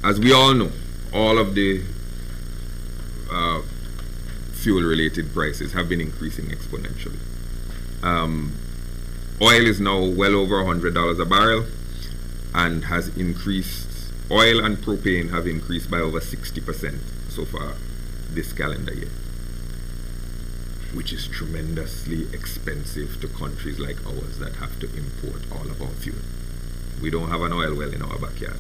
as we all know, all of the fuel-related prices have been increasing exponentially. Oil is now well over $100 a barrel and has increased. Oil and propane have increased by over 60% so far this calendar year, which is tremendously expensive to countries like ours that have to import all of our fuel. We don't have an oil well in our backyard.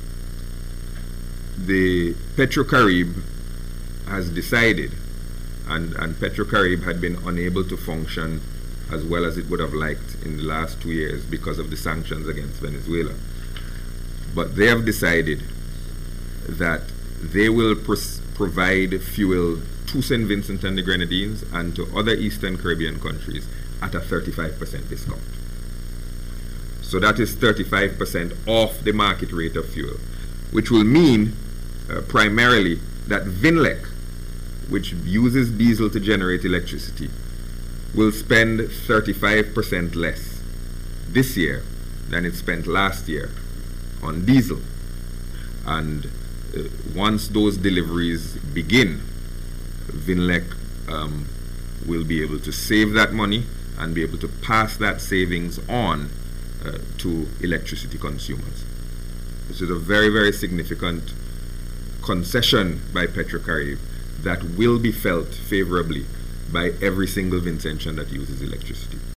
The PetroCaribe has decided, and PetroCaribe had been unable to function as well as it would have liked in the last 2 years because of the sanctions against Venezuela. But they have decided that they will provide fuel to St. Vincent and the Grenadines and to other Eastern Caribbean countries at a 35% discount. So that is 35% off the market rate of fuel, which will mean primarily that VINLEC, which uses diesel to generate electricity, will spend 35% less this year than it spent last year on diesel. And once those deliveries begin, VINLEC will be able to save that money and be able to pass that savings on to electricity consumers. This is a very, very significant concession by PetroCaribe that will be felt favorably by every single Vincentian that uses electricity.